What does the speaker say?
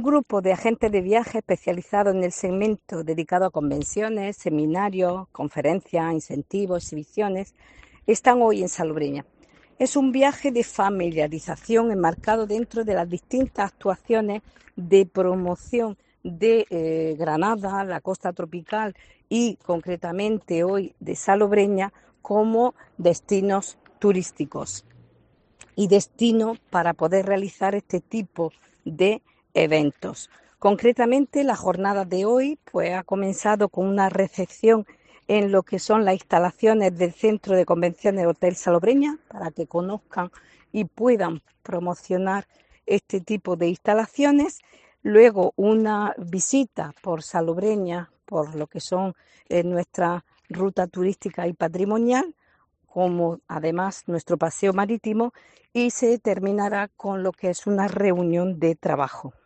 grupo de agentes de viaje especializados en el segmento dedicado a convenciones, seminarios, conferencias, incentivos, exhibiciones, están hoy en Salobreña. Es un viaje de familiarización enmarcado dentro de las distintas actuaciones de promoción de Granada, la costa tropical y concretamente hoy de Salobreña como destinos turísticos y destino para poder realizar este tipo de eventos. Concretamente, la jornada de hoy ha comenzado con una recepción en lo que son las instalaciones del Centro de Convenciones Hotel Salobreña, para que conozcan y puedan promocionar este tipo de instalaciones. Luego, una visita por Salobreña, por lo que son nuestra ruta turística y patrimonial, como además nuestro paseo marítimo, y se terminará con lo que es una reunión de trabajo.